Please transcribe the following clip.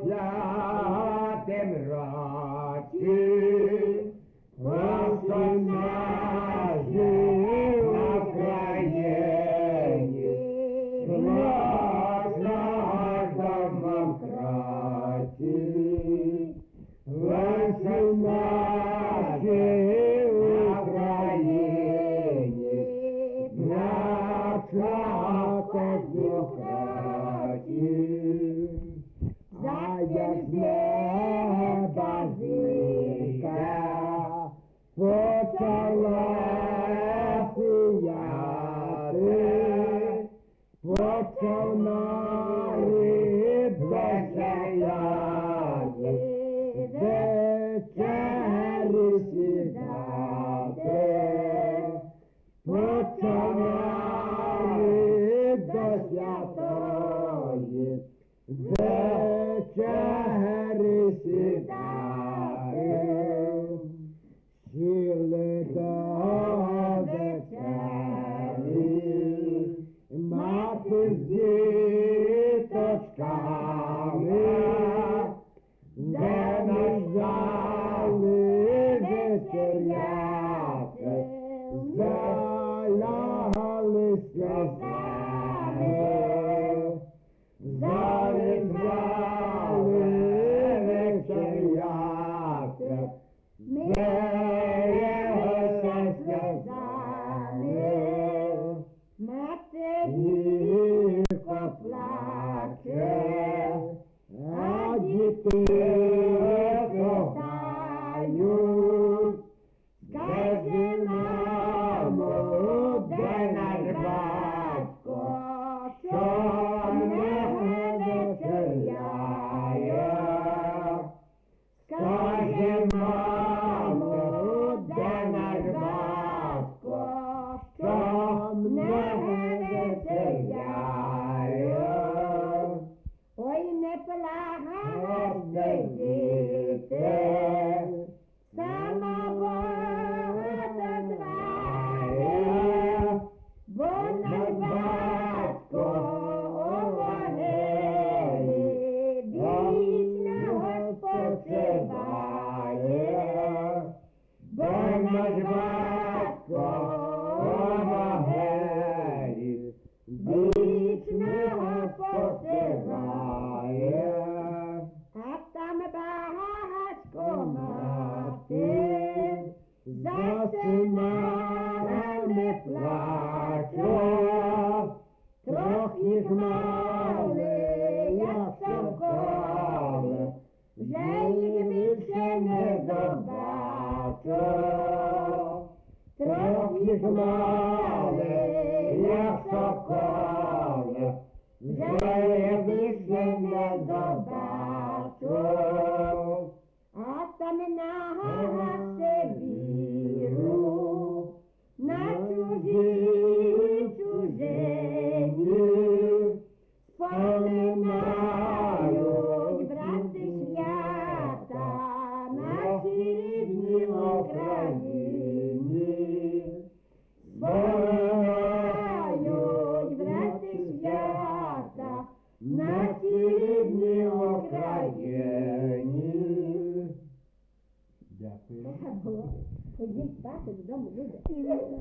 п'ятим році наші на країні наша демократії. Наші на країні наша демократії. Затем з неба зірка почала сіяти, почав нарід засяяти, вечері сідати, почав нарід до святої вечері сідати. Сіли до вечері мати з діточками, де нажали вечеряти, залягали сльозами, залізали вечеряти, сміялися сльозами. Материнко плаче, а діти питають, скажи, мамо, де наш батько, що не вечеряє? Скажи, мамо, де наш батько, що не вечеряє? Ой, не плачте, діти, сама Бога знає, бо наш батько у могилі вічно спочиває, бо наш батько у могилі вічно спочиває. А там батько мати за сина не плаче, трохи їх мали, як соколи, вже їх більше не побачу. Трохи їх мали, як соколи, вже їх більше не побачу. А там на Сибіру, на чужині, споминають брати свята наші рідні Україні. Споминають брати свята наші рідні Україні. Дякую. Ходіть спати додому, люди.